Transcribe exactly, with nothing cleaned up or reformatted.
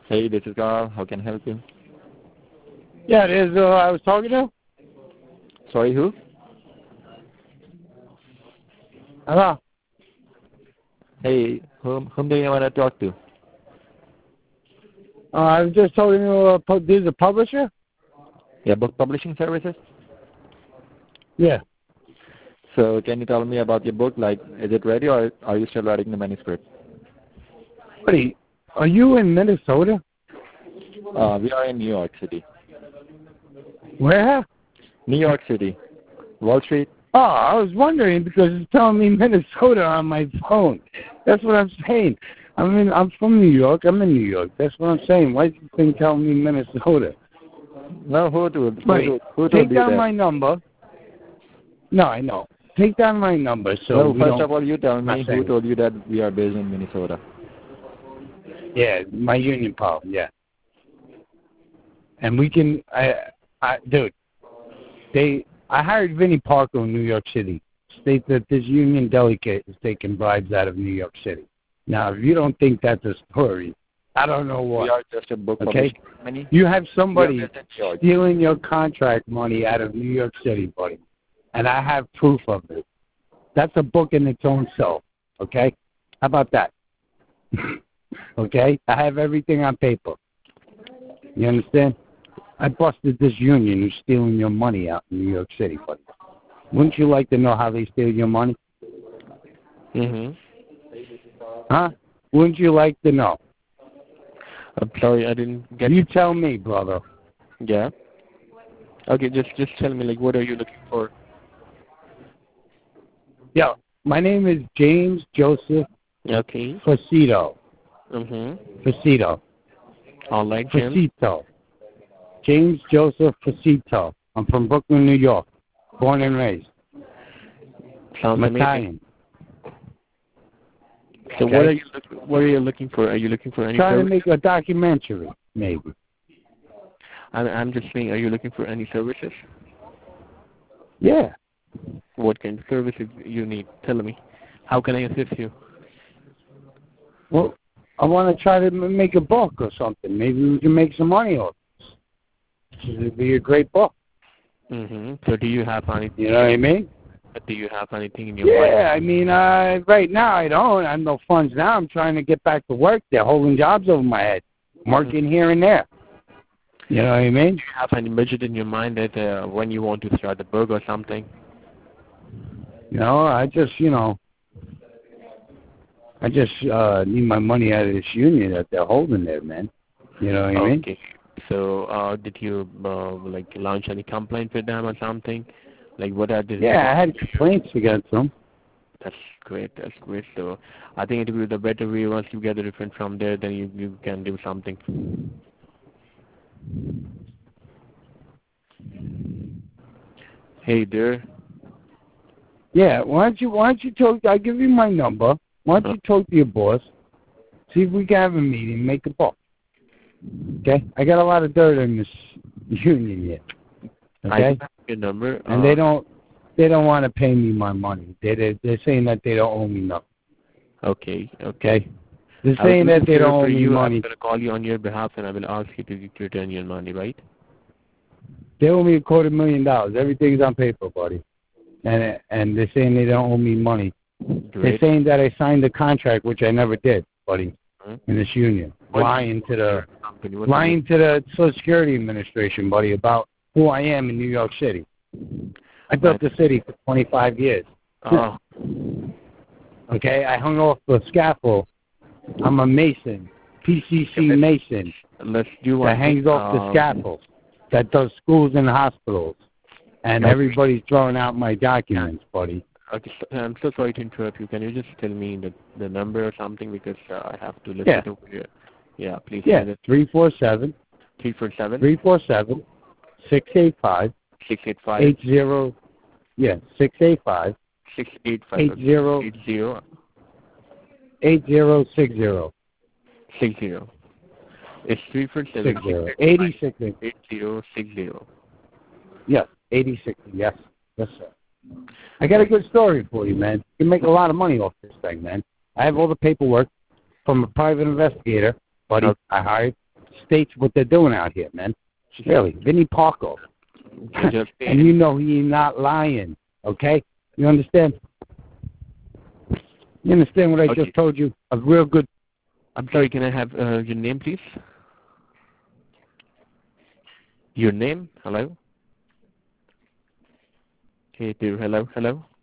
Hey, this is Carl. How can I help you? Yeah, it is. Uh, I was talking to. Sorry, who? Hello. Hey, whom, whom do you want to talk to? Uh, I was just talking to. Uh, pu- this is a publisher. Yeah, book publishing services. Yeah. So can you tell me about your book? Like, is it ready or are you still writing the manuscript? Wait, are you in Minnesota? Uh, we are in New York City. Where? New York City. Wall Street. Oh, I was wondering because it's telling me Minnesota on my phone. That's what I'm saying. I'm in. I'm from New York. I'm in New York. That's what I'm saying. Why do you think telling me Minnesota? No, who told, who Wait, told, who take told you down that? my number. No, I know. Take down my number so No, we first don't. of all, you tell I'm not me who saying. told you that we are based in Minnesota. Yeah, my union pal. Yeah. And we can. I, I, dude. They. I hired Vinnie Parker in New York City. State that this union delegate is taking bribes out of New York City. Now, if you don't think that's a story, I don't know what. We are just a book Okay? publishing company. You have somebody We are based in New York. stealing your contract money out of New York City, buddy. And I have proof of it. That's a book in its own self. Okay? How about that? Okay? I have everything on paper. You understand? I busted this union who's stealing your money out in New York City, buddy. Wouldn't you like to know how they steal your money? Mm-hmm. Huh? Wouldn't you like to know? I'm sorry, I didn't get You tell me, brother. Yeah. Okay, just just tell me, like, what are you looking for? Yeah, my name is James Joseph Okay. Facito. Mm-hmm. Facito. All right, Jim. Facito. James Joseph Facito. I'm from Brooklyn, New York. Born and raised. Sounds I'm amazing. Italian. So Okay. what are you look, what are you looking for? Are you looking for any Trying to service? make a documentary, maybe. I'm I'm just saying, are you looking for any services? Yeah. What kind of services you need? Tell me. How can I assist you? Well, I want to try to m- make a book or something. Maybe we can make some money off this. It would be a great book. Mm-hmm. So do you have anything? You know what I mean? Do you have anything in your mind? Yeah, I mean, uh, right now I don't. I have no funds now. I'm trying to get back to work. They're holding jobs over my head. I'm working here and there. You know what I mean? Do you have any budget in your mind that uh, when you want to start the book or something? You know, I just, you know, I just uh, need my money out of this union that they're holding there, man. You know what I mean? Okay. So uh, did you uh, like launch any complaint with them or something? Like what are the Yeah, I had complaints against them. That's great. That's great. So I think it will be the better way once you get the reference from there, then you, you can do something. Hey there. Yeah, why don't you why don't you talk? I'll give you my number. Why don't you talk to your boss? See if we can have a meeting, make a book. Okay, I got a lot of dirt in this union yet. I Okay, have your number. and uh, they don't they don't want to pay me my money. They they they're saying that they don't owe me nothing. Okay. Okay. Okay, they're I will saying do that this they favor don't for owe me you. money. I'm gonna call you on your behalf, and I will ask you to return your money, right? They owe me a quarter million dollars. Everything's on paper, buddy. And and they're saying they don't owe me money. Great. They're saying that I signed the contract, which I never did, buddy, Hmm? in this union. What- lying to the Company, what's lying to the Social Security Administration, buddy, about who I am in New York City. I built the city for twenty-five years. Oh, Okay, I hung off the scaffold. I'm a Mason, P C C Mason, let's do one that hangs thing. off the Um, scaffold, that does schools and hospitals. And Okay. everybody's throwing out my documents, buddy. Okay, so, I'm so sorry to interrupt you. Can you just tell me the the number or something because uh, I have to listen Yeah. to it. Yeah, please. Yeah, three four seven, Three four seven. three four seven, six eight five, Six eight five. eight zero. Yeah, six eight five, Six eight five. eight zero, Eight zero. eight zero six zero. Six zero. It's three four seven. Six zero. Eighty six. Eight zero six zero. Yes, eighty six. Yes, yes, sir. I got a good story for you, man. You can make a lot of money off this thing, man. I have all the paperwork from a private investigator, buddy. Okay. I hired. states what they're doing out here, man. Really, Vinnie Parko. Just And you know he's not lying, okay? You understand? You understand what I Okay. just told you? A real good... I'm sorry, can I have uh, your name, please? Your name? Hello? Hey, dear, hello, hello?